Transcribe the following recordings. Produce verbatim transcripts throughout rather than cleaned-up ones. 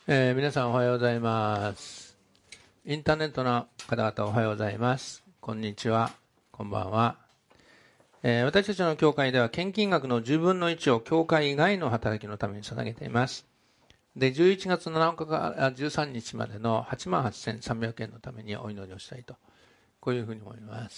えー、皆さんおはようございます。インターネットの方々おはようございます。こんにちは、こんばんは。えー、私たちの教会では献金額のじゅうぶんのいちを教会以外の働きのために捧げています。で、じゅういちがつなのかからじゅうさんにちまでのはちまんはっせんさんびゃくえんのためにお祈りをしたいと、こういうふうに思います。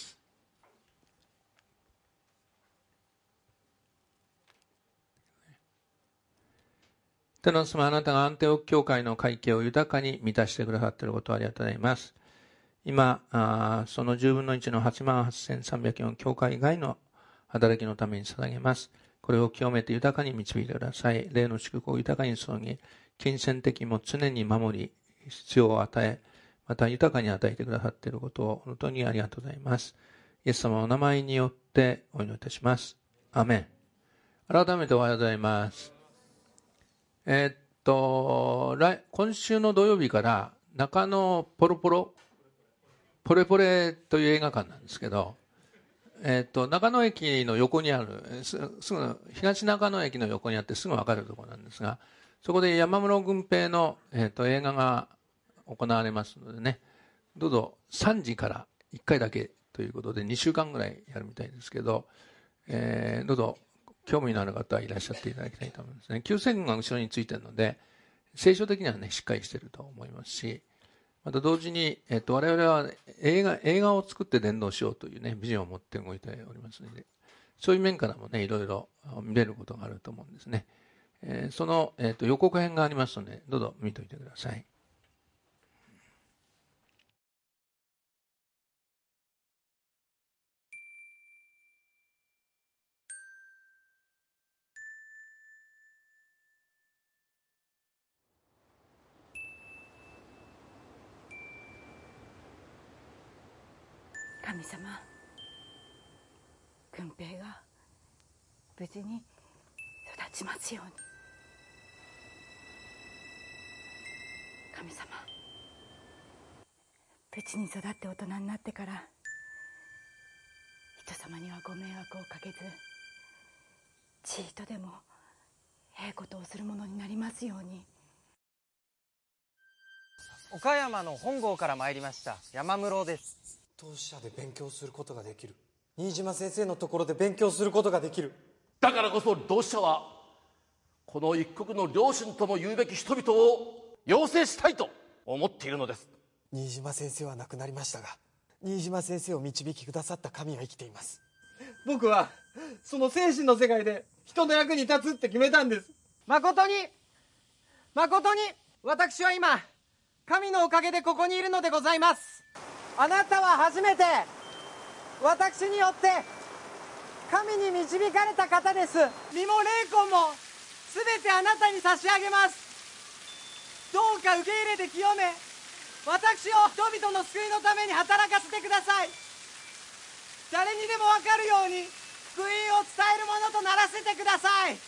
天の様、あなたが安定奥教会の会計を豊かに満たしてくださっていることをありがとうございます。今、あそのじゅうぶんのいちのはちまんはっせんさんびゃくえんを教会以外の働きのために捧げます。これを清めて豊かに導いてください。霊の祝福を豊かに注ぎ、金銭的も常に守り、必要を与え、また豊かに与えてくださっていることを本当にありがとうございます。イエス様のお名前によってお祈りいたします。アメン。改めておはようございます。えー、っと、来、今週の土曜日から中野ポロポロ、ポレポレという映画館なんですけど、えー、っと、中野駅の横にある、すすぐ、東中野駅の横にあってすぐ分かるところなんですが、そこで山室軍平の、えー、っと映画が行われますのでね、どうぞさんじからいっかいだけということでにしゅうかんぐらいやるみたいですけど、えー、どうぞ興味のある方はいらっしゃっていただきたいと思いますね。救世軍が後ろについているので、聖書的にはね、しっかりしていると思いますし、また同時に、えっと、我々は映画、映画を作って伝道しようというね、ビジョンを持って動いておりますので、そういう面からもね、いろいろ見れることがあると思うんですね。えー、その、えっと、予告編がありますので、どうぞ見といてください。 神様、軍平が無事に育ちますように。神様、無事に育って大人になってから人様にはご迷惑をかけず、ちいとでもええことをするものになりますように。 岡山の本郷から参りました山室です。 当社で勉強することができる。新島先生のところで勉強することができる。 だからこそ同志社はこの一国の両親とも言うべき人々を養成したいと思っているのです。 新島先生は亡くなりましたが、新島先生を導きくださった神は生きています。 僕はその精神の世界で人の役に立つって決めたんです。誠に誠に私は今神のおかげでここにいるのでございます。あなたは初めて私によって神に導かれた方です。身も霊魂も全てあなたに差し上げます。どうか受け入れて清め、私を人々の救いのために働かせてください。誰にでも分かるように福音を伝えるものとならせてください。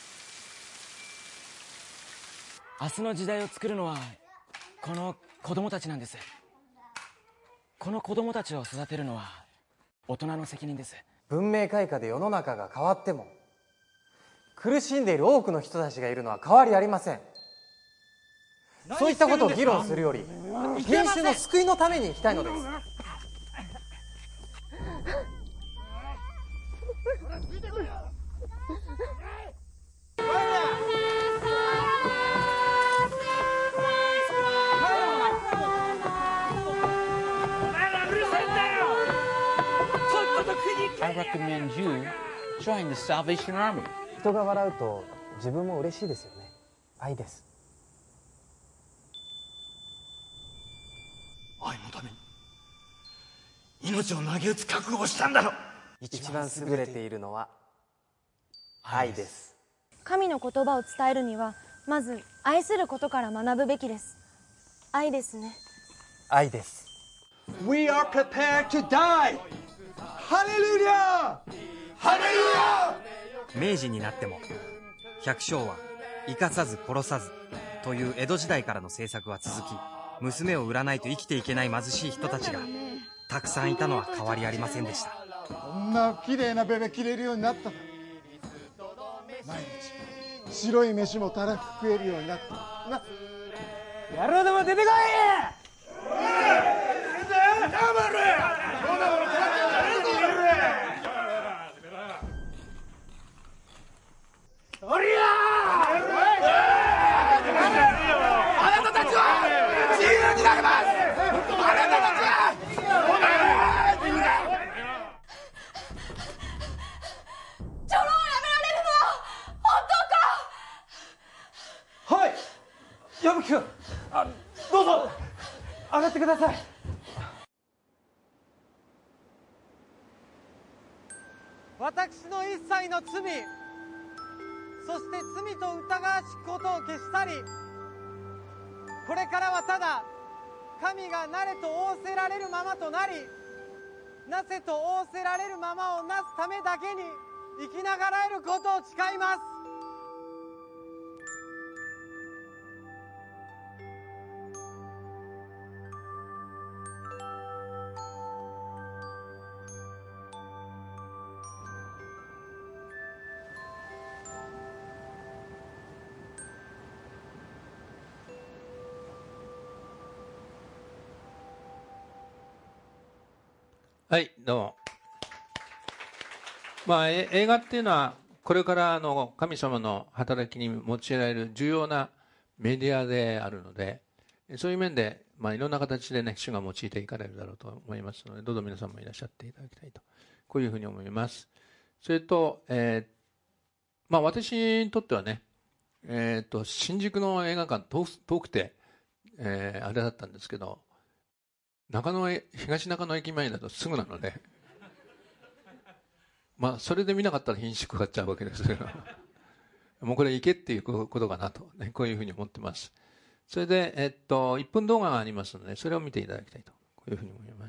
明日の時代を作るのはこの子供たちなんです。この子供たちを育てるのは大人の責任です。 文明開化で世の中が変わっても、苦しんでいる多くの人たちがいるのは変わりありません。そういったことを議論するより、人種の救いのために生きたいのです。 I recommend you join the Salvation Army. 人が笑うと自分も嬉しいですよね。愛です。 愛のために命を投げ打つ覚悟をしたんだろ。 一番優れているのは愛です。 神の言葉を伝えるにはまず愛することから学ぶべきです。愛ですね。 愛です。 We are prepared to die. ハレルヤハレルヤ。 明治になっても百姓は生かさず殺さずという江戸時代からの政策は続き、娘を売らないと生きていけない貧しい人たちがたくさんいたのは変わりありませんでした。 こんな綺麗なベベ着れるようになった。毎日白い飯もたらふく食えるようになったな。 野郎ども出てこい。おりゃあなたたちは自由になります。あなたたちはチョロをやめられるのは本当か。 はい、矢吹君、あ、どうぞ上がってください。私の一切の罪、そして罪と疑わしきことを消し去り、これからはただ神がなれと仰せられるままとなり、なせと仰せられるままをなすためだけに生きながらえることを誓います。 はい、どうも。まあ、え映画っていうのは、これからの神様の働きに用いられる重要なメディアであるので、そういう面で、まあ、いろんな形でね、主が用いていかれるだろうと思いますので、どうぞ皆さんもいらっしゃっていただきたいと、こういうふうに思います。それと、えー、まあ、私にとってはね、えー、と新宿の映画館遠遠くて、えー、あれだったんですけど、中野へ東中野駅前だとすぐなので、まあそれで見なかったら品種買っちゃうわけですけどもうこれ行けっていうことかなと、ね、こういうふうに思ってます。それで、えっと、いっぷん動画がありますので、それを見ていただきたいと、こういうふうに思います。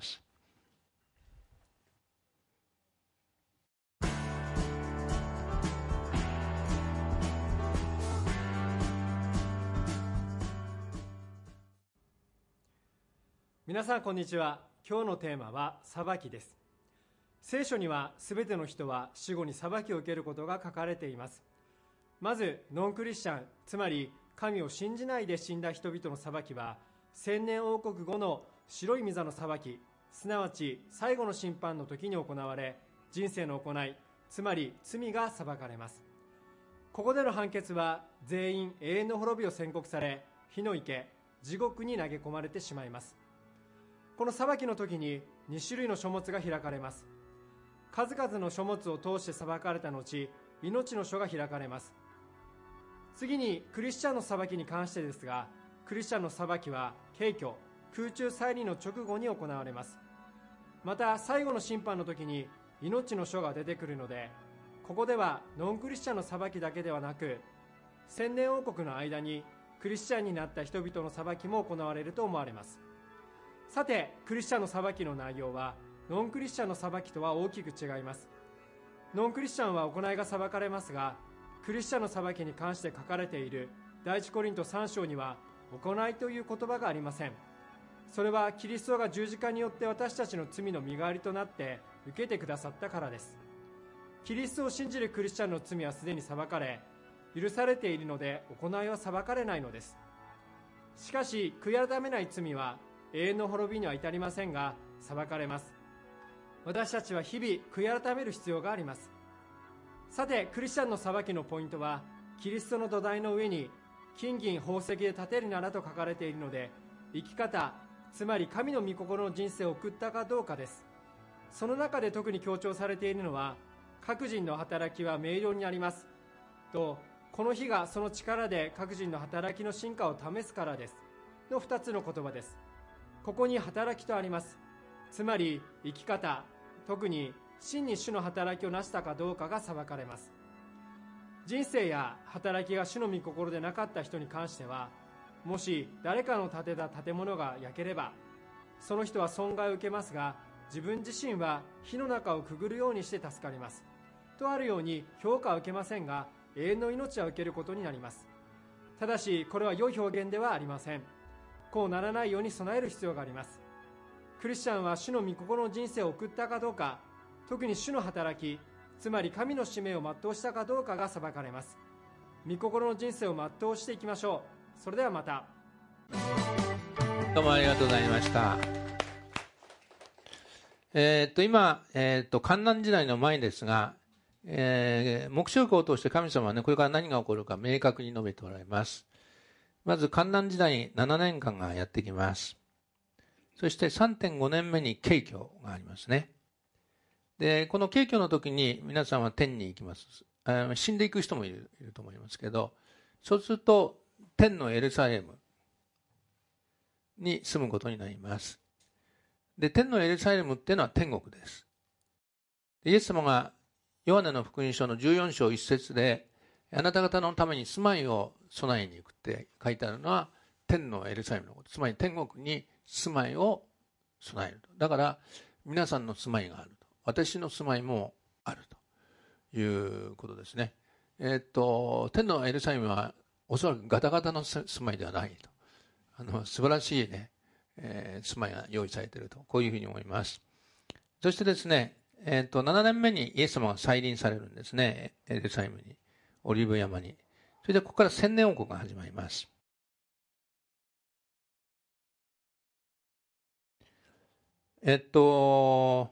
皆さんこんにちは。今日のテーマは裁きです。聖書にはすべての人は死後に裁きを受けることが書かれています。まずノンクリスチャン、つまり神を信じないで死んだ人々の裁きは、千年王国後の白い御座の裁き、すなわち最後の審判の時に行われ、人生の行い、つまり罪が裁かれます。ここでの判決は全員永遠の滅びを宣告され、火の池、地獄に投げ込まれてしまいます。この裁きの時にに種類の書物が開かれます。数々の書物を通して裁かれた後、命の書が開かれます。次にクリスチャンの裁きに関してですが、クリスチャンの裁きは軽挙、空中再臨の直後に行われます。また最後の審判の時に命の書が出てくるので、ここではノンクリスチャンの裁きだけではなく、千年王国の間にクリスチャンになった人々の裁きも行われると思われます。さて、クリスチャンの裁きの内容はノンクリスチャンの裁きとは大きく違います。ノンクリスチャンは行いが裁かれますが、クリスチャンの裁きに関して書かれている第一コリントさん章には行いという言葉がありません。それはキリストが十字架によって私たちの罪の身代わりとなって受けてくださったからです。キリストを信じるクリスチャンの罪はすでに裁かれ、許されているので行いは裁かれないのです。しかし悔い改めない罪は永遠の滅びには至りませんが、裁かれます。私たちは日々悔い改める必要があります。さて、クリスチャンの裁きのポイントは、キリストの土台の上に金銀宝石で建てるならと書かれているので、生き方、つまり神の御心の人生を送ったかどうかです。その中で特に強調されているのは、各人の働きは明瞭になりますと、この日がその力で各人の働きの進化を試すからですのふたつの言葉です。ここに働きとあります。つまり生き方、特に真に主の働きを成したかどうかが裁かれます。人生や働きが主の御心でなかった人に関しては、もし誰かの建てた建物が焼ければ、その人は損害を受けますが、自分自身は火の中をくぐるようにして助かります。とあるように評価は受けませんが、永遠の命は受けることになります。ただしこれは良い表現ではありません。こうならないように備える必要があります。クリスチャンは主の御心の人生を送ったかどうか、特に主の働き、つまり神の使命を全うしたかどうかが裁かれます。御心の人生を全うしていきましょう。それではまた。 どうもありがとうございました。えー、っと今、えー、っと観難時代の前ですが、えー、黙示録を通して神様はね、これから何が起こるか明確に述べておられます。まず観難時代にななねんかんがやってきます。そして さんてんごねんめに景挙がありますね。で、この景挙の時に皆さんは天に行きます。死んでいく人もいる、いると思いますけど、そうすると天のエルサレムに住むことになります。で、天のエルサレムっていうのは天国です。イエス様がヨハネの福音書のじゅうよんしょういっせつで、あなた方のために住まいを備えに行くって書いてあるのは天のエルサレムのこと。つまり天国に住まいを備えると。だから皆さんの住まいがあると。私の住まいもあるということですね。えー、っと、天のエルサレムはおそらくガタガタの住まいではないと。あの素晴らしいね、えー、住まいが用意されていると。こういうふうに思います。そしてですね、えー、っと、ななねんめにイエス様が再臨されるんですね。エルサレムに。オリーブ山に。それでここから千年王国が始まります。えっと、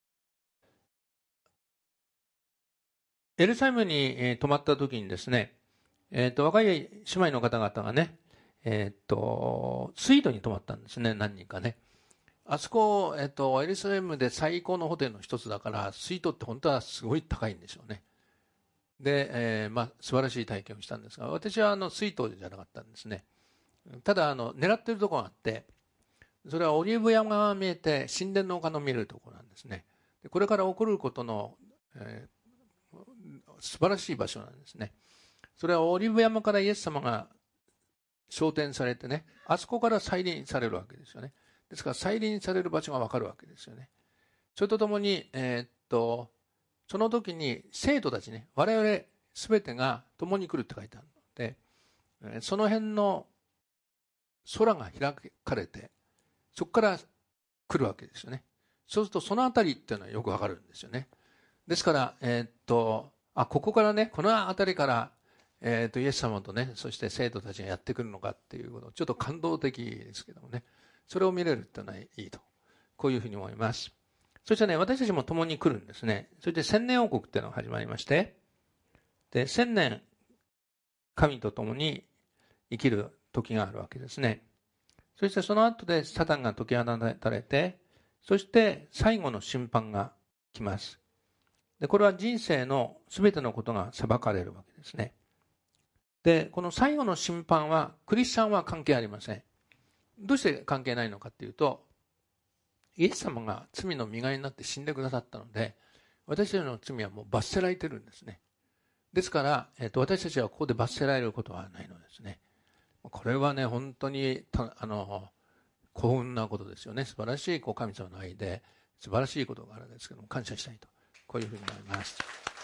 エルサレムに泊まった時にですね、えっと、若い姉妹の方々がね、えっと、スイートに泊まったんですね、何人かね。あそこ、えっと、エルサレムで最高のホテルの一つだから、スイートって本当はすごい高いんでしょうね。で、えー、まあ、素晴らしい体験をしたんですが、私はあの、スイートじゃなかったんですね。ただ、あの、狙ってるところがあって、それはオリーブ山が見えて、神殿の丘の見えるところなんですね。でこれから起こることの、えー、素晴らしい場所なんですね。それはオリーブ山からイエス様が昇天されてね、あそこから再臨されるわけですよね。ですから再臨される場所がわかるわけですよね。それとともに、えー、っと、その時に生徒たちね、我々全てが共に来るって書いてあるので、その辺の空が開かれて、そこから来るわけですよね。そうするとそのあたりっていうのはよくわかるんですよね。ですから、えー、っと、あ、ここからね、このあたりから、えー、っと、イエス様とね、そして生徒たちがやってくるのかっていうこと、ちょっと感動的ですけどもね、それを見れるっていうのはいいと。こういうふうに思います。そしてね、私たちも共に来るんですね。それで千年王国っていうのが始まりまして、で、千年、神と共に生きる時があるわけですね。そしてその後でサタンが解き放たれて、そして最後の審判が来ます。で、これは人生のすべてのことが裁かれるわけですね。で、この最後の審判は、クリスチャンは関係ありません。どうして関係ないのかっていうと、イエス様が罪の身代わりになって死んでくださったので、私たちの罪はもう罰せられてるんですね。ですから、えっと、私たちはここで罰せられることはないのですね。これはね、本当にあの幸運なことですよね。素晴らしいこう神様の愛で素晴らしいことがあるんですけども、感謝したいと、こういうふうに思います。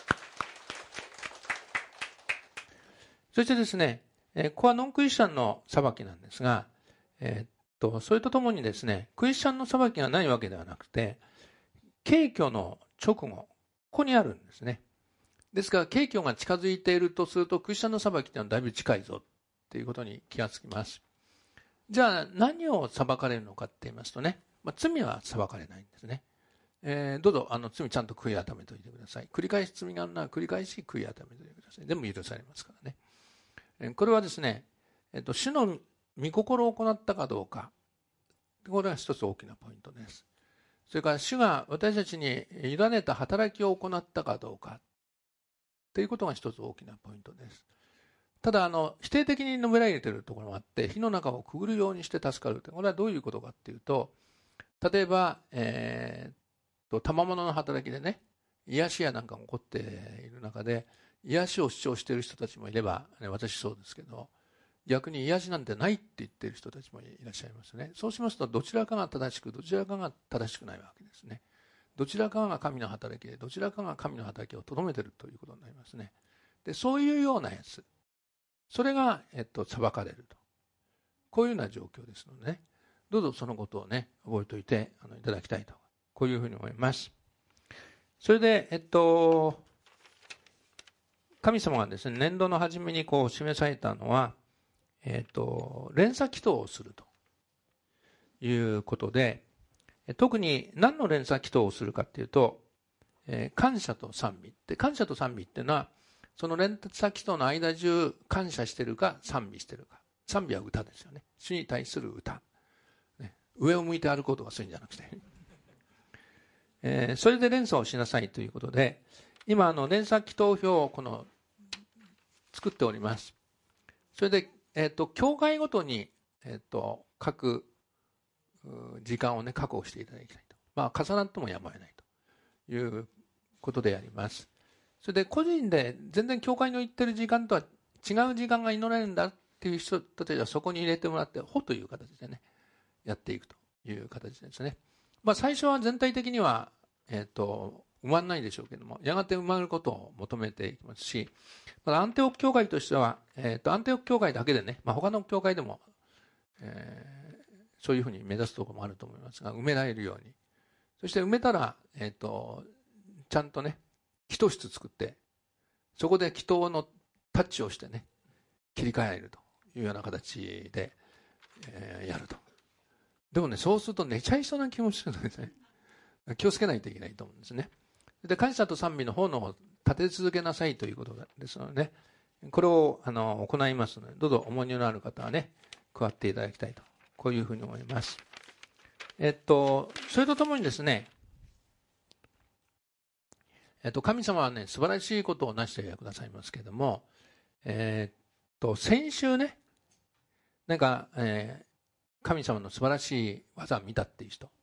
そしてですね、えー、ここはノンクリスチャンの裁きなんですが、えー、っとそれとともにですね、クリスチャンの裁きがないわけではなくて、景挙の直後、ここにあるんですね。ですから景挙が近づいているとすると、クリスチャンの裁きっていうのはだいぶ近いぞということに気がつきます。じゃあ何を裁かれるのかって言いますとね、まあ、罪は裁かれないんですね。えー、どうぞあの罪ちゃんと悔い改めておいてください。繰り返し罪があるのは繰り返し悔い改めておいてください。全部許されますからね。えー、これはですね、えーと、主の御心を行ったかどうか、これが一つ大きなポイントです。それから主が私たちに委ねた働きを行ったかどうかということが一つ大きなポイントです。ただあの否定的に述べられているところがあって、火の中をくぐるようにして助かると、これはどういうことかっていうと、例えば、えー、と賜物の働きでね、癒しやなんかが起こっている中で癒しを主張している人たちもいれば、ね、私そうですけど、逆に癒しなんてないって言っている人たちもいらっしゃいますね。そうしますと、どちらかが正しく、どちらかが正しくないわけですね。どちらかが神の働きで、どちらかが神の働きをとどめているということになりますね。で、そういうようなやつ、それが、えっと、裁かれると。こういうような状況ですのでね、どうぞそのことをね、覚えておいてあのいただきたいと、こういうふうに思います。それで、えっと、神様がですね、年度の初めにこう示されたのは、 えっと、連鎖祈祷をするということで、特に何の連鎖祈祷をするかっていうと、えー、感謝と賛美って、感謝と賛美っていうのは、その連鎖祈祷の間中感謝してるか賛美してるか。賛美は歌ですよね。主に対する歌。ね、上を向いて歩こうとかそういうんじゃなくて。えー、それで連鎖をしなさいということで、今あの連鎖祈祷表をこの作っております。それで、えっと、教会ごとに、えっと、各時間をね、確保していただきたいと。まあ、重なってもやむを得ないということであります。それで、個人で全然教会の言ってる時間とは違う時間が祈れるんだっていう人たちはそこに入れてもらって、ほという形でね、やっていくという形ですね。まあ、最初は全体的には、えっと、埋まらないでしょうけども、やがて埋まることを求めていきますし、またアンテオク教会としては、えっと、アンテオク教会だけでね、まあ、他の教会でも、えー、そういうふうに目指すところもあると思いますが、埋められるように。そして埋めたら、えっと、ちゃんとね、祈祷室作って、そこで祈祷のタッチをしてね、切り替えるというような形で、えー、やると。でもね、そうすると寝ちゃいそうな気もするのですね。気をつけないといけないと思うんですね。で、感謝と賛美の方の立て続けなさいということですので、ね、これをあの行いますので、どうぞ重荷のある方はね、加わっていただきたいと、こういうふうに思います。えっと、それとともにですね、えっと、神様はね、素晴らしいことをなしてくださいますけれども、えっと、先週ね、なんか、えー、神様の素晴らしい技を見たっていう人、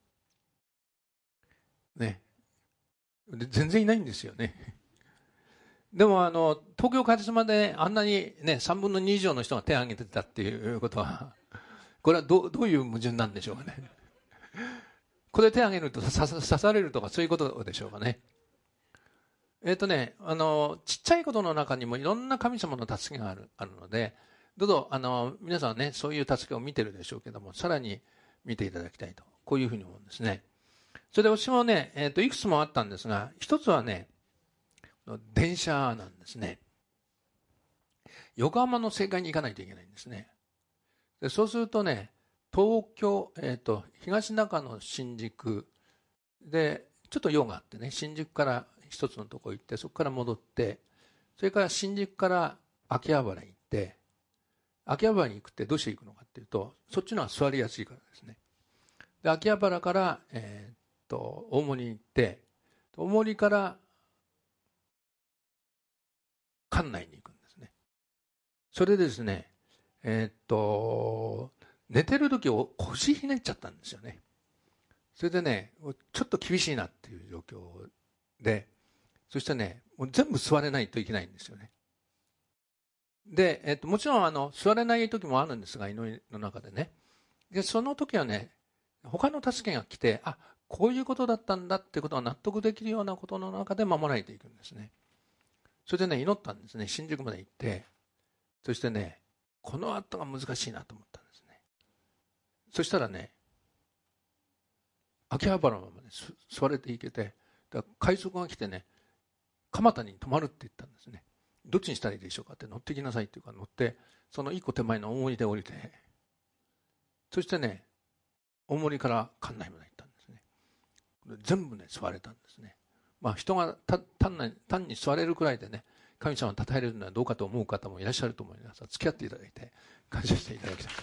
ね、全然いないんですよね。でもあの東京カリスマであんなにねさんぶんのに以上の人が手を挙げてたっていうことは、これは ど, どういう矛盾なんでしょうかね。これ手を挙げると刺されるとかそういうことでしょうかね。えっとねあのちっちゃいことの中にもいろんな神様の助けがあるあるので、どうぞあの皆さんねそういう助けを見てるでしょうけども、さらに見ていただきたいと、こういうふうに思うんですね。それで私もね、えーと、いくつもあったんですが、一つはね、電車なんですね。横浜の正解に行かないといけないんですね。でそうするとね、東京、えーと、東中野新宿で、ちょっと用があってね、新宿から一つのとこ行って、そこから戻って、それから新宿から秋葉原行って、秋葉原に行くってどうして行くのかっていうと、そっちの方が座りやすいからですね。で秋葉原から、えーと大森に行って、大森から関内に行くんですね。それでですね、えー、っと寝てる時を腰ひねっちゃったんですよね。それでね、ちょっと厳しいなっていう状況で、そしてね、もう全部座れないといけないんですよね。で、えー、っともちろんあの座れない時もあるんですが、祈りの中でね。でその時はね、他の助けが来て、あ、こういうことだったんだってことが納得できるようなことの中で守られていくんですね。それでね、祈ったんですね。新宿まで行って、そしてね、この後が難しいなと思ったんですね。そしたらね、秋葉原まで座れていけて、だから快速が来てね、蒲田に泊まるって言ったんですね。どっちにしたらいいでしょうかって、乗ってきなさいっていうか乗って、その一個手前の大森で降りて、そしてね、大森から関内まで行ったんですね。全部ね座れたんですね。まあ人が単に、単に座れるくらいでね、神様を称えるのはどうかと思う方もいらっしゃると思います。付き合っていただいて感謝していただきたい。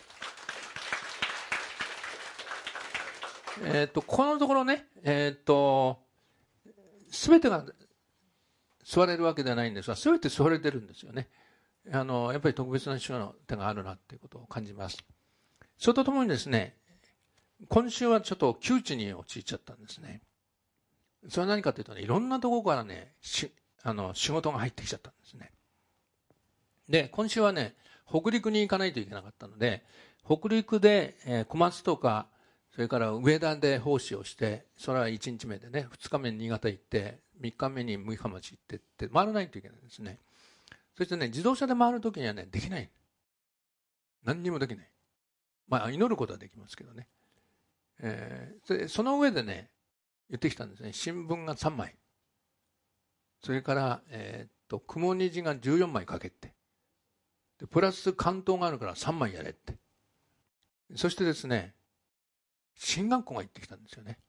えっとこのところね、えっと全てが座れるわけではないんですが、全て座れてるんですよね。あのやっぱり特別な主の手があるなということを感じます。それとともにですね、今週はちょっと窮地に陥っちゃったんですね。それは何かというとね、いろんなところからね、しあの仕事が入ってきちゃったんですね。で、今週はね、北陸に行かないといけなかったので、北陸で、えー、小松とか、それから上田で奉仕をして、それはいちにちめでね、ふつかめに新潟行って、みっかめに六日町行ってって回らないといけないんですね。そしてね、自動車で回るときにはね、できない。何にもできない。まあ、祈ることはできますけどね。えー、でその上でね、言ってきたんですね。新聞がさんまい。それから、えー、っと、雲虹がじゅうよんまいかけて。ででプラス関東があるからさんまいやれって。そしてですね、進学校が行ってきたんですよね。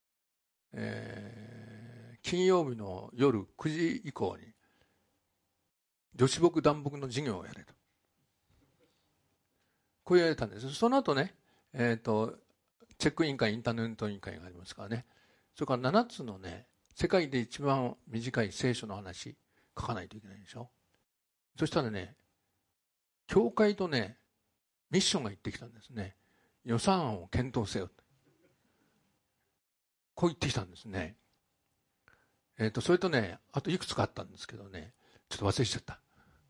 えー、金曜日の夜くじ以降に女子牧団牧の授業をやれと、こう言われたんです。その後ね、えーと、チェック委員会、インターネット委員会がありますからね、それからななつのね、世界で一番短い聖書の話書かないといけないでしょ。そしたらね、教会とね、ミッションが言ってきたんですね。予算案を検討せよと、こう言ってきたんですね。えーと、それとね、あといくつかあったんですけどね、ちょっと忘れちゃった。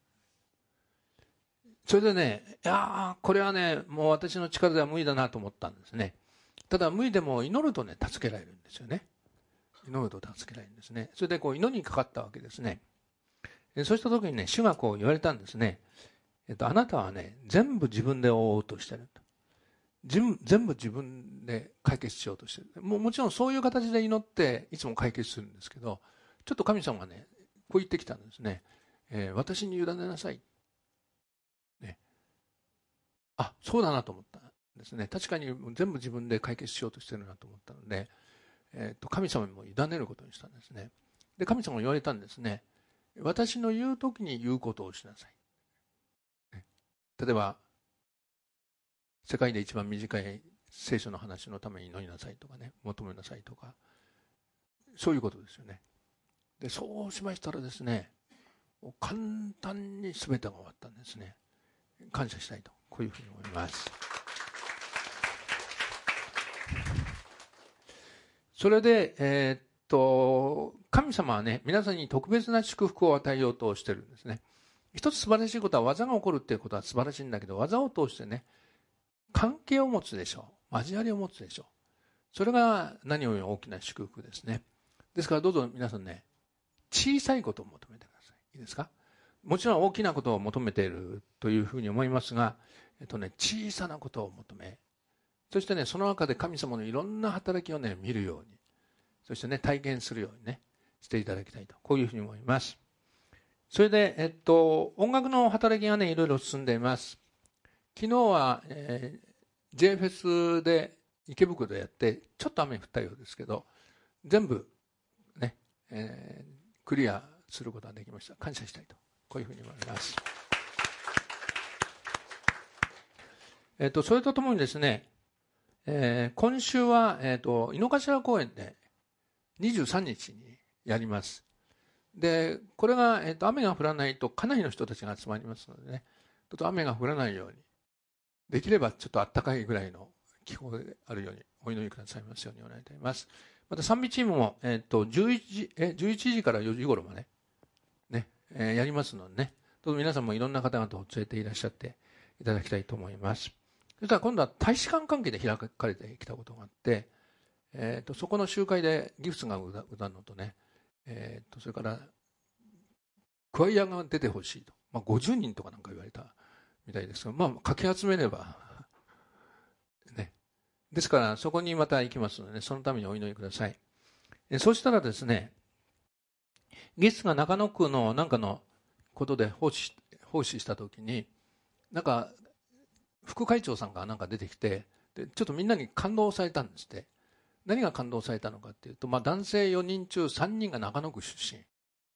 それでね、いやー、これはね、もう私の力では無理だなと思ったんですね。ただ無理でも祈るとね、助けられるんですよね。祈ると助けられるんですね。それでこう祈りにかかったわけですね。そうした時にね、主がこう言われたんですね。えっと、あなたはね、全部自分で覆おうとしてると。全部自分で解決しようとしてる。もうもちろんそういう形で祈っていつも解決するんですけど、ちょっと神様がね、こう言ってきたんですね。えー、私に委ねなさい。ね。あ、そうだなと思ったんですね。確かに全部自分で解決しようとしてるなと思ったので、えー、と神様にも委ねることにしたんですね。で、神様が言われたんですね。私の言うときに言うことをしなさい。例えば、世界で一番短い聖書の話のために祈りなさいとかね、求めなさいとか、そういうことですよね。で、そうしましたらですね、簡単に全てが終わったんですね。感謝したいと、こういうふうに思います。それで、えー、っと、神様はね、皆さんに特別な祝福を与えようとしてるんですね。一つ素晴らしいことは、技が起こるっていうことは素晴らしいんだけど、技を通してね、関係を持つでしょう。交わりを持つでしょう。それが何より大きな祝福ですね。ですからどうぞ皆さんね、小さいことを求めてください。いいですか？もちろん大きなことを求めているというふうに思いますが、えっとね、小さなことを求め、そしてね、その中で神様のいろんな働きをね、見るように、そしてね、体験するようにね、していただきたいと、こういうふうに思います。それで、えっと、音楽の働きがね、いろいろ進んでいます。昨日は、えー、ジェイ フェスで池袋でやって、ちょっと雨降ったようですけど、全部ね、えー、クリアすることができました。感謝したいと、こういうふうに思います。えっと、それとともにですね、えー、今週は、えっと、井の頭公園でにじゅうさんにちにやります。で、これが、えっと、雨が降らないとかなりの人たちが集まりますのでね、ちょっと雨が降らないように、できればちょっと暖かいぐらいの気候であるようにお祈りくださいますようにお願いいたします。また賛美チームも、えっと、じゅういちじ、え、じゅういちじからよじ頃まで、ね、えー、やりますのでね、どうぞ皆さんもいろんな方々を連れていらっしゃっていただきたいと思います。そしたら今度は大使館関係で開かれてきたことがあって、えっと、そこの集会でギフスが歌うのとね、えっと、それから、クワイアが出てほしいと。まあ、ごじゅうにんとかなんか言われたみたいですが、まあ、かき集めれば、ね。ですから、そこにまた行きますので、ね、そのためにお祈りください。えそうしたらですね、ゲストが中野区のなんかのことで奉仕、奉仕したときに、なんか、副会長さんがなんか出てきて、でちょっとみんなに感動されたんですって。何が感動されたのかっていうと、まあ、男性よにん中さんにんが中野区出身。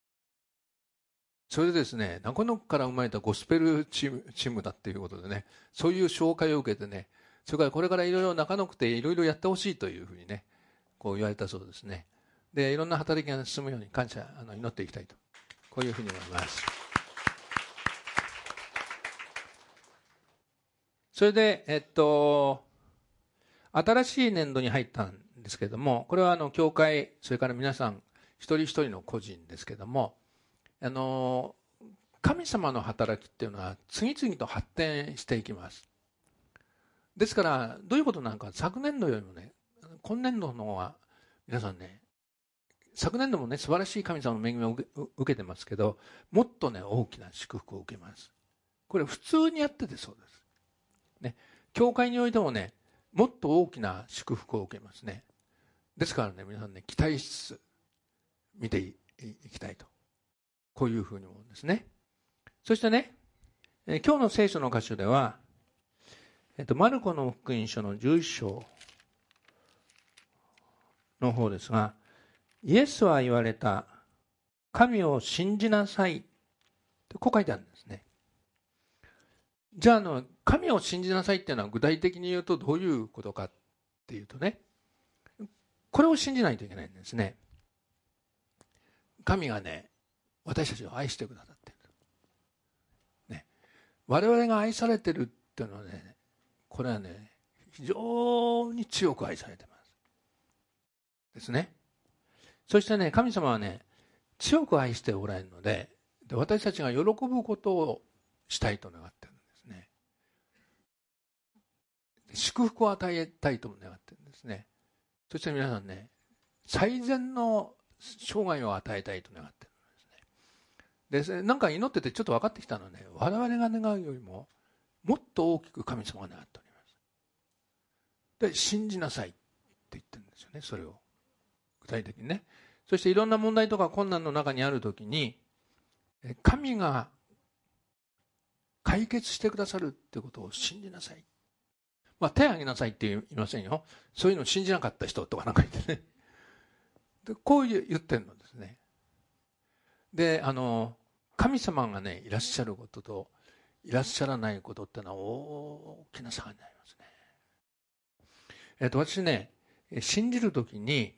それでですね、中野区から生まれたゴスペルチーム、チームだっていうことでね、そういう紹介を受けてね、それからこれからいろいろ中野区でいろいろやってほしいというふうにね、こう言われたそうですね。で、いろんな働きが進むように感謝、あの、祈っていきたいと。こういうふうに思います。それで、えっと、新しい年度に入ったんですけれども、これはあの、教会、それから皆さん、一人一人の個人ですけれども、あの、神様の働きっていうのは次々と発展していきます。ですから、どういうことなのか、昨年度よりもね、今年度の方は、皆さんね、昨年度もね、素晴らしい神様の恵みを受け、受けてますけど、もっとね、大きな祝福を受けます。これ普通にやっててそうです。ね、教会においてもね、もっと大きな祝福を受けますね。ですからね、皆さんね、期待しつつ見ていきたいと。こういうふうに思うんですね。そしてね、 え今日の聖書の箇所では、えっと、マルコの福音書のじゅういっ章の方ですが、イエスは言われた、神を信じなさい。こう書いてあるんですね。じゃあ、あの、神を信じなさいっていうのは具体的に言うとどういうことかっていうとね、これを信じないといけないんですね。神がね、私たちを愛してくださっている。ね。我々が愛されてるっていうのはね、これはね、非常に強く愛されてます。ですね。そしてね、神様はね、強く愛しておられるので、で私たちが喜ぶことをしたいと願っているんですね。祝福を与えたいとも願っているんですね。そして皆さんね、最善の生涯を与えたいと願っているんですね。で、なんか祈っててちょっと分かってきたのはね、我々が願うよりももっと大きく神様が願っております。で、信じなさいって言ってるんですよね、それを。具体的にね。そしていろんな問題とか困難の中にあるときに、神が解決してくださるってことを信じなさい。まあ、手を挙げなさいって言いませんよ。そういうのを信じなかった人とかなんか言ってね。で、こう言ってるのですね。で、あの、神様がね、いらっしゃることと、いらっしゃらないことってのは大きな差になりますね。えっと、私ね、信じるときに、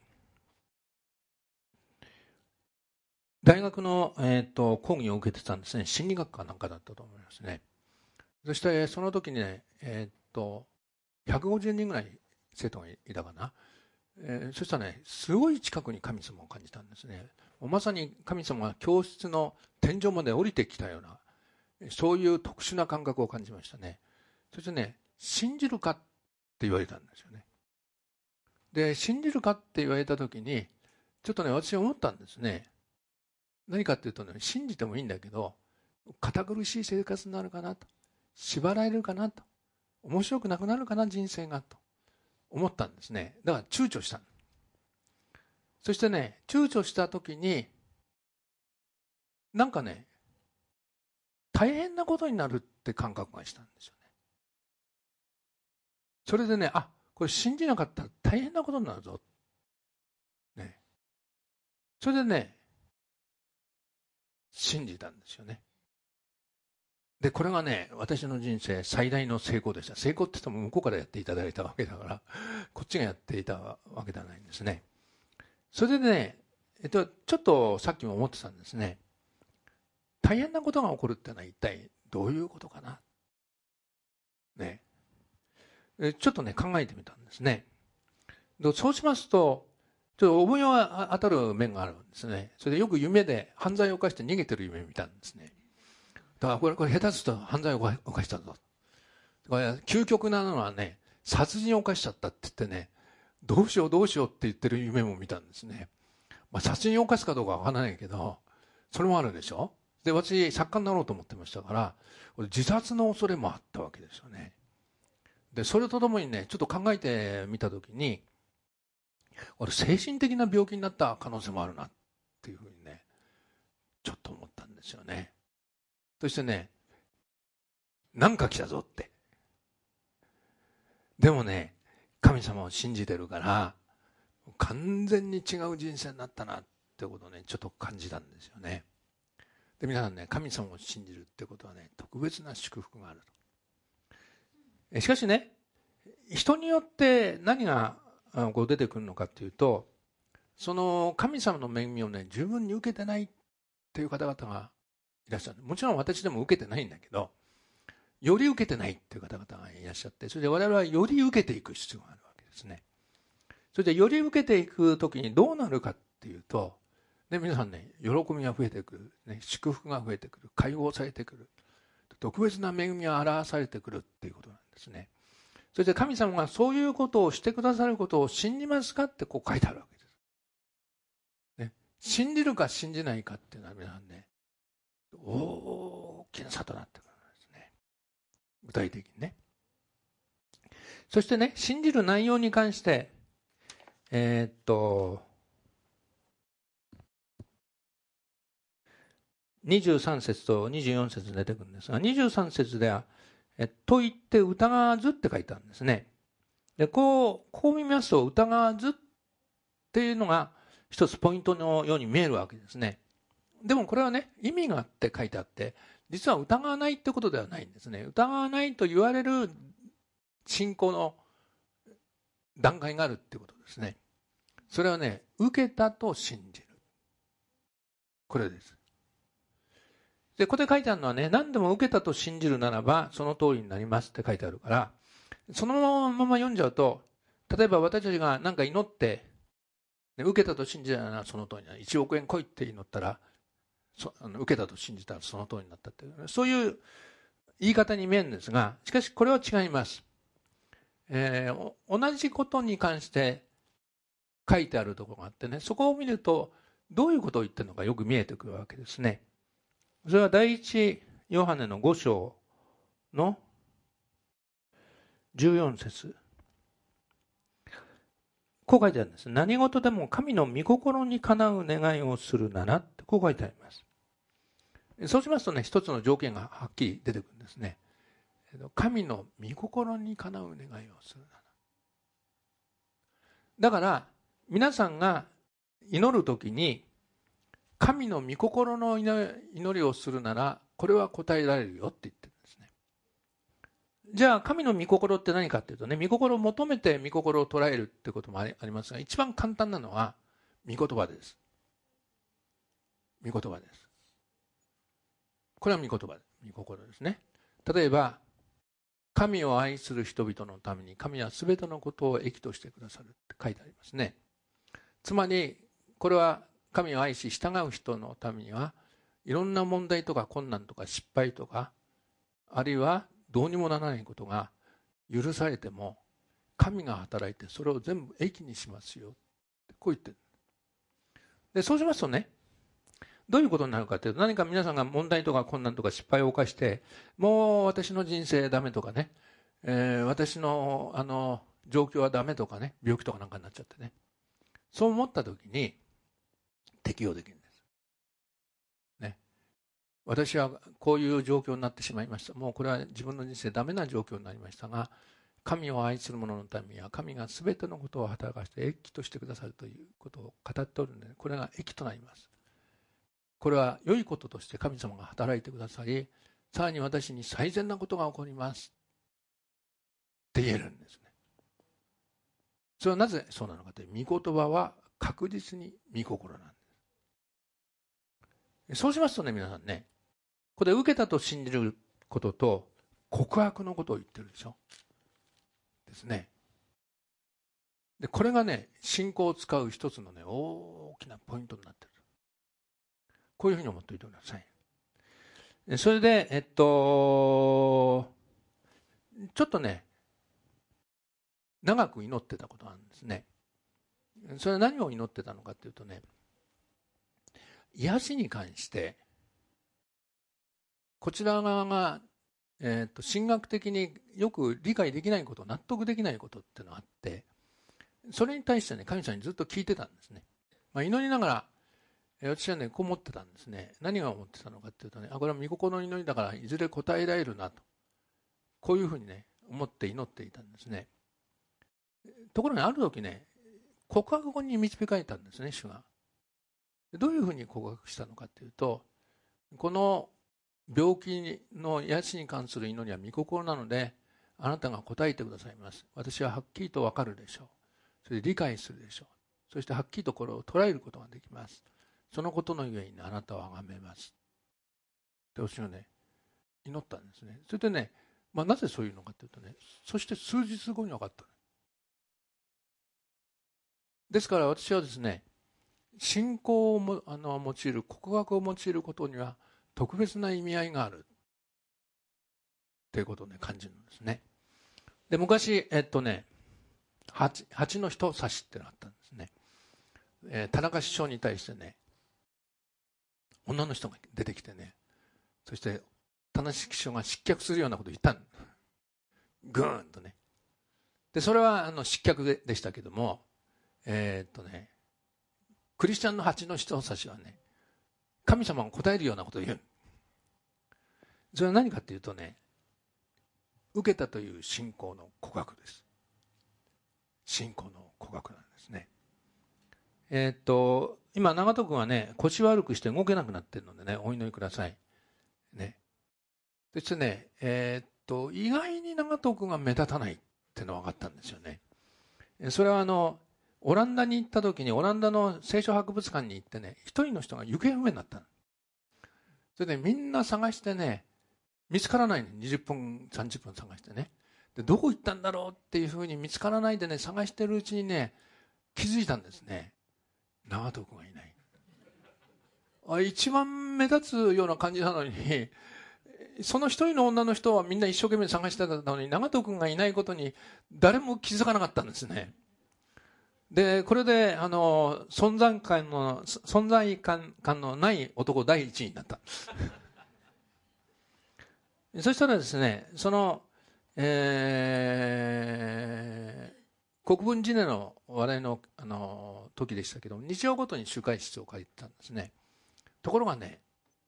大学の、えー、と講義を受けてたんですね。心理学かなんかだったと思いますね。そしてその時にね、えー、とひゃくごじゅうにんぐらい生徒がいたかな、えー、そしたらね、すごい近くに神様を感じたんですね。まさに神様が教室の天井まで降りてきたような、そういう特殊な感覚を感じましたね。そしてね、信じるかって言われたんですよね。で、信じるかって言われた時にちょっとね、私思ったんですね。何かっていうとね、信じてもいいんだけど、堅苦しい生活になるかなと、縛られるかなと、面白くなくなるかな人生がと思ったんですね。だから躊躇した。そしてね、躊躇した時になんかね、大変なことになるって感覚がしたんですよね。それでね、あ、これ信じなかったら大変なことになるぞ、ね、それでね、信じたんですよね。で、これがね、私の人生最大の成功でした。成功って言っても向こうからやっていただいたわけだから、こっちがやっていたわけではないんですね。それでね、えっと、ちょっとさっきも思ってたんですね。大変なことが起こるってのは一体どういうことかな。ね。ちょっとね、考えてみたんですね。そうしますと、ちょっと思いは当たる面があるんですね。それでよく夢で犯罪を犯して逃げてる夢を見たんですね。だからこれ、これ下手すると犯罪を犯したぞ。これ究極なのはね、殺人を犯しちゃったって言ってね、どうしようどうしようって言ってる夢も見たんですね。まあ、殺人を犯すかどうかわからないけど、それもあるでしょ。で、私作家になろうと思ってましたから、自殺の恐れもあったわけですよね。で、それとともにね、ちょっと考えてみたときに、俺精神的な病気になった可能性もあるなっていうふうにね、ちょっと思ったんですよね。そしてね、なんか来たぞって。でもね、神様を信じてるから完全に違う人生になったなってことをね、ちょっと感じたんですよね。で、皆さんね、神様を信じるってことはね、特別な祝福があると。しかしね、人によって何がこう出てくるのかっていうと、その神様の恵みをね、十分に受けてないっていう方々がいらっしゃる。もちろん私でも受けてないんだけど、より受けてないっていう方々がいらっしゃって、それで我々はより受けていく必要があるわけですね。それでより受けていくときにどうなるかっていうと、ね、皆さんね、喜びが増えてくる、ね、祝福が増えてくる、解放されてくる、特別な恵みが表されてくるっていうことなんですね。そして神様がそういうことをしてくださることを信じますかってこう書いてあるわけです。ね、信じるか信じないかっていうのは皆さんね、大きな差となってくるんですね。具体的にね。そしてね、信じる内容に関して、えー、っと、 にじゅうさん節とにじゅうよん節出てくるんですが、にじゅうさん節では、えと言って疑わずって書いてあるんですね。で、こう、こう見ますと疑わずっていうのが一つポイントのように見えるわけですね。でもこれはね、意味があって書いてあって、実は疑わないってことではないんですね。疑わないと言われる信仰の段階があるってことですね。それはね、受けたと信じる。これです。で、ここで書いてあるのはね、何でも受けたと信じるならば、その通りになりますって書いてあるから、そのまま読んじゃうと、例えば私たちが何か祈って、受けたと信じたならその通りになる。いちおくえん来いって祈ったら、そあの受けたと信じたらその通りになったっていう、そういう言い方に見えるんですが、しかしこれは違います。えー、同じことに関して書いてあるところがあってね、そこを見るとどういうことを言ってるのかよく見えてくるわけですね。それは第一ヨハネのご章のじゅうよん節。こう書いてあるんです。何事でも神の御心にかなう願いをするならってこう書いてあります。そうしますとね、一つの条件がはっきり出てくるんですね。神の御心にかなう願いをするなら。だから皆さんが祈るときに神の御心の祈りをするならこれは答えられるよって言ってるんですね。じゃあ神の御心って何かっていうとね、御心を求めて御心を捉えるってこともありますが、一番簡単なのは御言葉です。御言葉です。これは御言葉、御心ですね。例えば神を愛する人々のために神はすべてのことを益としてくださるって書いてありますね。つまりこれは神を愛し従う人のためにはいろんな問題とか困難とか失敗とか、あるいはどうにもならないことが許されても神が働いてそれを全部益にしますよってこう言ってる。でそうしますとね、どういうことになるかというと、何か皆さんが問題とか困難とか失敗を犯してもう私の人生ダメとかね、えー、私のあの状況はダメとかね、病気とかなんかになっちゃってね、そう思った時に適用できるんです、ね、私はこういう状況になってしまいました。もうこれは自分の人生ダメな状況になりましたが、神を愛する者のためには神が全てのことを働かせて益としてくださるということを語っておるので、これが益となります。これは良いこととして神様が働いてくださり、さらに私に最善なことが起こりますって言えるんですね。それはなぜそうなのかという、御言葉は確実に御心なんです。そうしますとね、皆さんね、これ受けたと信じることと告白のことを言ってるでしょですね。でこれがね、信仰を使う一つのね、大きなポイントになっている。こういうふうに思っておいてください。それで、えっと、ちょっとね、長く祈ってたことなんですね。それは何を祈ってたのかというとね、癒しに関して、こちら側が、えっと、神学的によく理解できないこと、納得できないことっていうのがあって、それに対してね、神様にずっと聞いてたんですね。まあ、祈りながら、私はね、こう思ってたんですね。何が思ってたのかっていうとね、あ、これは御心の祈りだからいずれ答えられるなと、こういうふうにね、思って祈っていたんですね。ところがある時ね、告白語に導かれたんですね、主が。どういうふうに告白したのかっていうと、この病気の癒しに関する祈りは御心なので、あなたが答えてくださいます。私ははっきりと分かるでしょう。それで理解するでしょう。そしてはっきりとこれを捉えることができます。そのことのゆえにあなたを崇めます。って私はね、祈ったんですね。それでね、まあ、なぜそういうのかというとね、そして数日後に分かった。ですから私はですね、信仰をもあの用いる、告白を用いることには特別な意味合いがあるということをね、感じるんですね。で、昔、えっとね、蜂, 蜂の人差しってのがあったんですね。えー、田中首相に対してね、女の人が出てきてね、そして田中首相が失脚するようなことを言ったんぐーんとね。でそれはあの失脚 で, でしたけども、えー、っとねクリスチャンの蜂の人差しはね、 神様が答えるようなことを言う。それは何かというとね、受けたという信仰の告白です。信仰の告白なんですね。えー、っと今長門君はね、腰悪くして動けなくなっているのでね、お祈りくださいね。そしてね、えー、っと意外に長門君が目立たないっていうのが分かったんですよね。それはあのオランダに行った時に、オランダの聖書博物館に行ってね、一人の人が行方不明になったの。それでみんな探してね、見つからないの。にじゅっぷんさんじゅっぷん探してね、でどこ行ったんだろうっていうふうに見つからないでね、探してるうちにね、気づいたんですね。長門君がいない。あ、一番目立つような感じなのに、その一人の女の人はみんな一生懸命探してたのに、長門君がいないことに誰も気づかなかったんですね。でこれであの存在感の存在感のない男第一位になったそしたらですね、その、えー、国分寺根の笑い の, あの時でしたけど、日曜ごとに集会室を借りてたんですね。ところがね、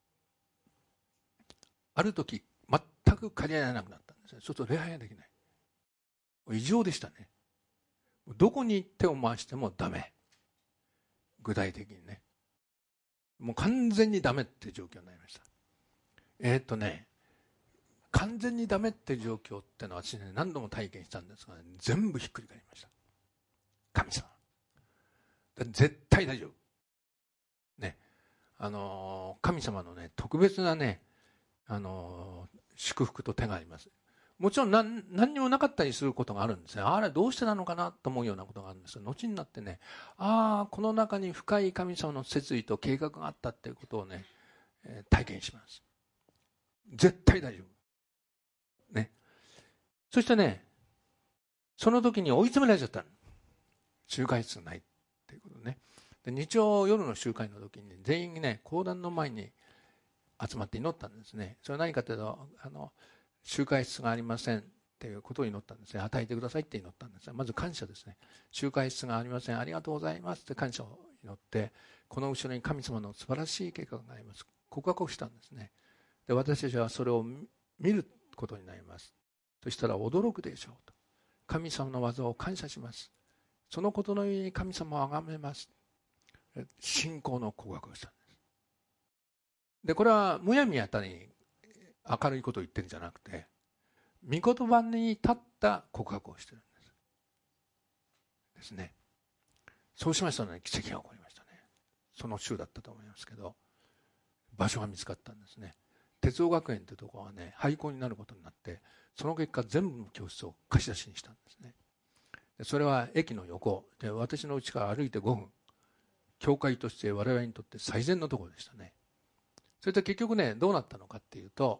ある時全く借りられなくなったんですね。そうすると礼拝ができない。異常でしたね。どこに手を回してもダメ。具体的にね、もう完全にダメっていう状況になりました。えー、っとね完全にダメっていう状況ってのは私ね、何度も体験したんですが、ね、全部ひっくり返りました。神様絶対大丈夫ね。あの神様のね、特別なね、あの祝福と手があります。もちろん 何, 何にもなかったりすることがあるんですね。あれどうしてなのかなと思うようなことがあるんですが、後になってね、ああこの中に深い神様の決意と計画があったっていうことをね、えー、体験します。絶対大丈夫ね。そしてね、その時に追い詰められちゃったの。集会室がないっていうことね。で日曜夜の集会の時に、ね、全員ね、講談の前に集まって祈ったんですね。それは何かというと、あの集会室がありませんっていうことを祈ったんですね。与えてくださいって祈ったんです。まず感謝ですね。集会室がありません、ありがとうございますって感謝を祈って、この後ろに神様の素晴らしい計画があります、告白をしたんですね。で私たちはそれを見ることになります。そしたら驚くでしょうと。神様の技を感謝します。そのことの上に神様を崇めます。信仰の告白をしたんです。でこれはむやみやたりに明るいことを言ってるんじゃなくて、御言葉に立った告白をしてるんですですね。そうしましたので奇跡が起こりましたね。その週だったと思いますけど、場所が見つかったんですね。哲夫学園というところはね、廃校になることになって、その結果全部の教室を貸し出しにしたんですね。でそれは駅の横で、私の家から歩いてごふん、教会として我々にとって最善のところでしたね。それで結局ね、どうなったのかっていうと、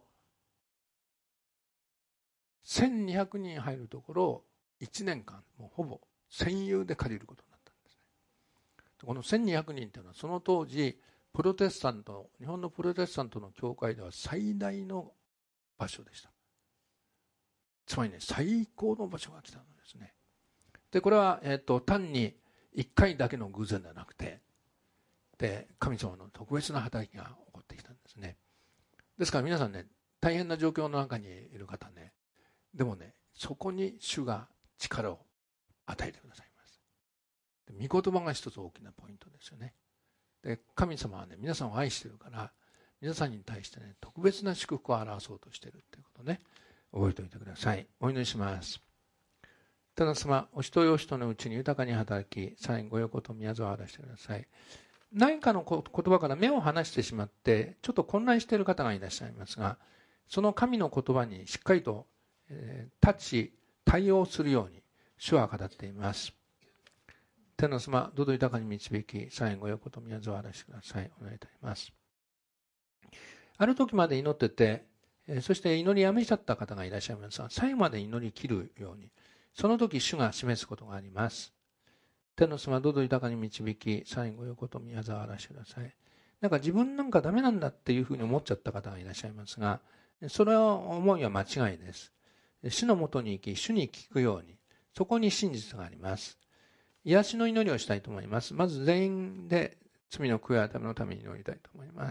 せんにひゃくにん入るところをいちねんかんもうほぼ占有で借りることになったんですね。このせんにひゃくにんというのは、その当時プロテスタント、日本のプロテスタントの教会では最大の場所でした。つまりね、最高の場所が来たのですね。でこれは、えー、と単にいっかいだけの偶然ではなくて、で神様の特別な働きが起こってきたんですね。ですから皆さんね、大変な状況の中にいる方ね、でもね、そこに主が力を与えてくださいます。で御言葉が一つ大きなポイントですよね。で神様はね、皆さんを愛しているから、皆さんに対してね、特別な祝福を表そうとしているということをね、覚えておいてください。お祈りします。天の様、お人よ人のうちに豊かに働き、さらにご横と宮沢を表してください。何かの言葉から目を離してしまってちょっと混乱している方がいらっしゃいますが、その神の言葉にしっかりと、えー、立ち対応するように主は語っています。天の様、どうぞ豊かに導き、さらにご横と宮沢を表してください。お願いいたします。ある時まで祈ってて、えー、そして祈りやめちゃった方がいらっしゃいますが、最後まで祈り切るように、その時主が示すことがあります。天の様、どうぞ豊かに導き、さらにご横と宮沢を表してください。なんか自分なんかダメなんだっていうふうに思っちゃった方がいらっしゃいますが、それは思いは間違いです。主のもとに行き、主に聞くように、そこに真実があります。癒しの祈りをしたいと思います。まず全員で罪の悔い改めのために祈りたいと思います。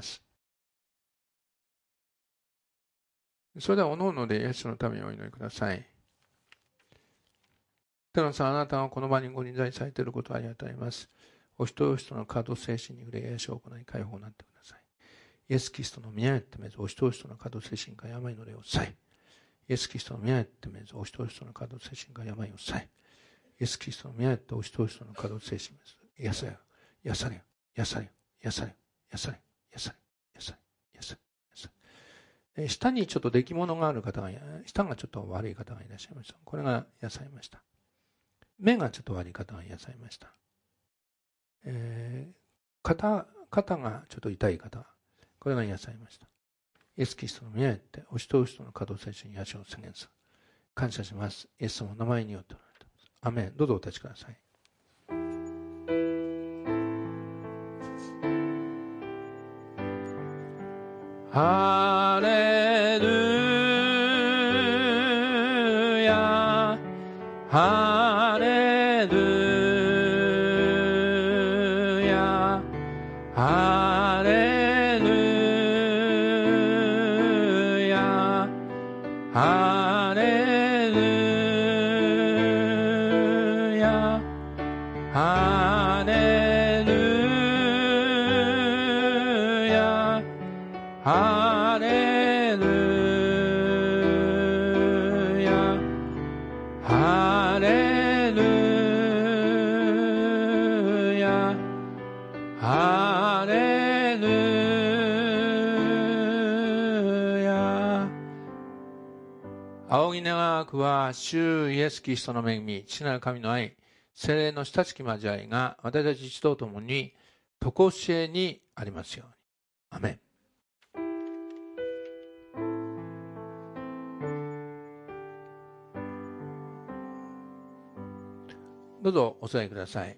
それではおのおのでイエスのためにお祈りください。天のさん、あなたはこの場にご臨在されていることをありがとうございます。お人お人の角精神に触れ、癒しを行い、解放になってください。イエス・キリストの皆によってめず、お人お人の角精神から病の霊を去り、イエス・キリストの皆によってめず、お人お人の角精神から病を去り、イエス・キリストの皆によってお人お人の角精神を癒されよ、癒されよ、癒されよ、癒されよ、癒されよ、癒されよ、癒されよ、癒されよ、癒されよ。舌にちょっと出来物がある方が、舌がちょっと悪い方がいらっしゃいました。これが癒されました。目がちょっと悪い方が癒されました。えー、肩、肩がちょっと痛い方、これが癒されました。イエス・キリストの皆によってお人お人の可動性に癒しを宣言する。感謝します。イエス様の名前によっておられています。アメン。どうぞお立ちください。ハレルヤ、ハレルヤ、ハレルヤ、ハレルヤ、ハレルヤ、ハレルヤ、ハレルヤ、ハレルヤ。仰ぎ願わくは主イエス・キリストの恵み、父なる神の愛、聖霊の親しき交わりが私たち一同ともに常しえにありますように。アメン。どうぞお座りください。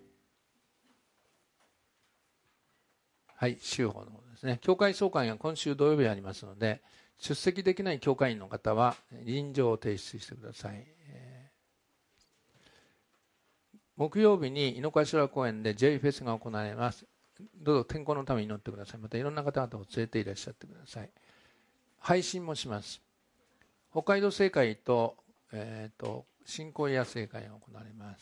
はい、週報の方ですね。教会総会が今週土曜日ありますので、出席できない教会員の方は臨場を提出してください。えー、木曜日に井の頭公園で J フェスが行われます。どうぞ天候のために祈ってください。またいろんな方々を連れていらっしゃってください。配信もします。北海道聖会と、えーと新興野聖会が行われます。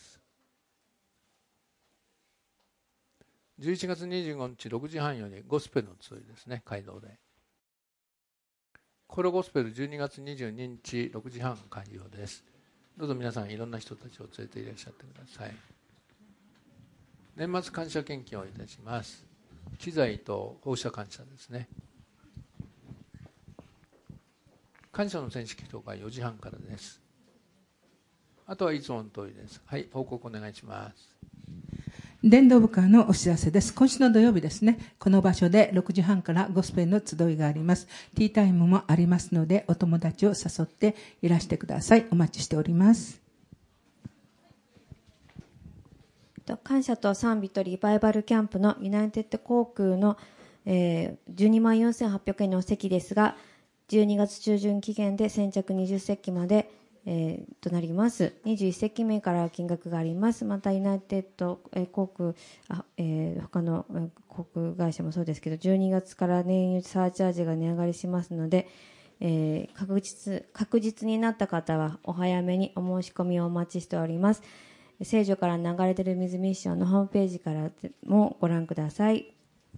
じゅういちがつにじゅうごにちろくじはんよりゴスペルの集いですね、街道で。コロゴスペルじゅうにがつにじゅうににちろくじはん開業です。どうぞ皆さんいろんな人たちを連れていらっしゃってください。年末感謝献金をいたします。機材と放射感謝ですね。感謝の選式とかよじはんからです。あとはいつもの通りです。はい、報告お願いします。 伝道部からのお知らせです。今週の土曜日ですね、この場所でろくじはんからゴスペルの集いがあります。ティータイムもありますので、お友達を誘っていらしてください。お待ちしております。 感謝と賛美とリバイバルキャンプのユナイテッド航空の、えー、じゅうにまんよんせんはっぴゃくえんのお席ですが、じゅうにがつちゅうじゅん期限で先着にじゅっせきまでえー、となります。にじゅういっせきめから金額があります。またユナイテッド、えー、航空あ、えー、他の、えー、航空会社もそうですけど、じゅうにがつから燃油サーチャージが値上がりしますので、えー、確実確実になった方はお早めにお申し込みをお待ちしております。聖女から流れている水ミッションのホームページからもご覧ください。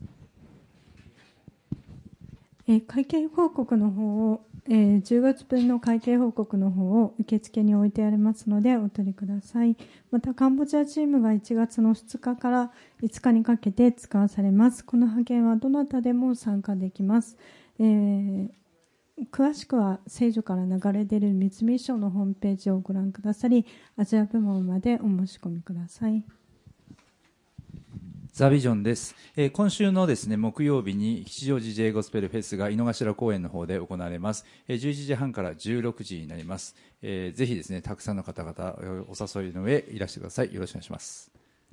えー、会計報告の方を、えー、じゅうがつぶんの会計報告の方を受付に置いてありますのでお取りください。またカンボジアチームがいちがつのふつかからいつかにかけて使わされます。この派遣はどなたでも参加できます。えー、詳しくは聖女から流れ出る水ミッションのホームページをご覧くださり、アジア部門までお申し込みください。 ザビジョンです。えー、今週のですね、木曜日に吉祥寺 J ゴスペルフェスが井の頭公園の方で行われます。えー、じゅういちじはんからじゅうろくじになります。えー、ぜひですね、たくさんの方々お誘いの上いらしてください。よろしくお願いします。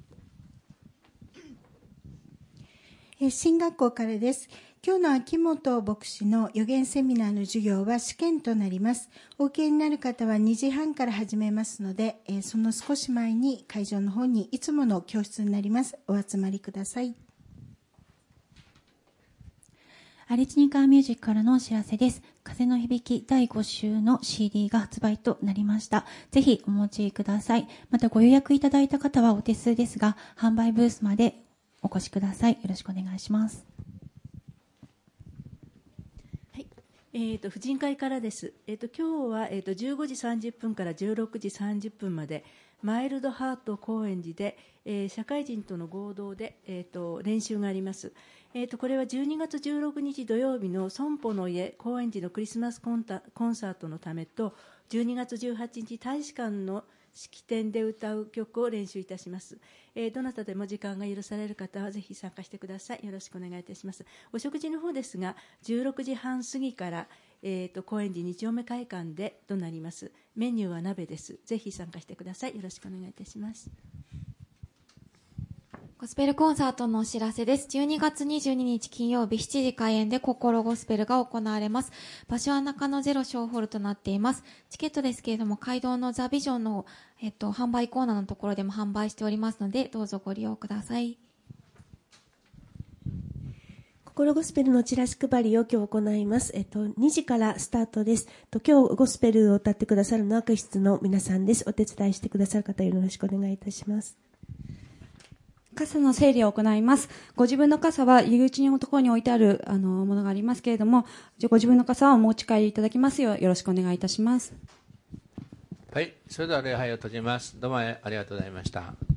えー、進学校からです。今日の秋元牧師の予言セミナーの授業は試験となります。お受けになる方はにじはんから始めますので、えー、その少し前に会場の方にいつもの教室になります。お集まりください。 アリツニカーミュージックからのお知らせです。風の響きだいご週の シーディー が発売となりました。ぜひお持ちください。またご予約いただいた方はお手数ですが、販売ブースまでお越しください。よろしくお願いします。 えー、と婦人会からです。えー、と今日は、えー、とじゅうごじさんじゅっぷんからじゅうろくじさんじゅっぷんまでマイルドハート高円寺で、えー、社会人との合同で、えー、と練習があります。えー、とこれはじゅうにがつじゅうろくにち土曜日の損保の家高円寺のクリスマスコンタコンサートのためと、じゅうにがつじゅうはちにち大使館の式典で歌う曲を練習いたします。えー、どなたでも時間が許される方はぜひ参加してください。よろしくお願いいたします。お食事の方ですが、じゅうろくじはん過ぎから、えー、と高円寺に丁目会館でとなります。メニューは鍋です。ぜひ参加してください。よろしくお願いいたします。 ゴスペルコンサートのお知らせです。じゅうにがつにじゅうににち金曜日しちじ開演で心ゴスペルが行われます。場所は中野ゼロ小ホールとなっています。チケットですけれども、街道のザビジョンの、えっと、販売コーナーのところでも販売しておりますので、どうぞご利用ください。 心ゴスペルのチラシ配りを今日行います。えっと、にじからスタートです。と今日ゴスペルを歌ってくださるのは悪室の皆さんです。お手伝いしてくださる方よろしくお願いいたします。 傘の整理を行います。ご自分の傘は入り口のところに置いてあるあのものがありますけれども、ご自分の傘はお持ち帰りいただきますようよろしくお願いいたします。 はい、それでは礼拝を閉じます。どうもありがとうございました。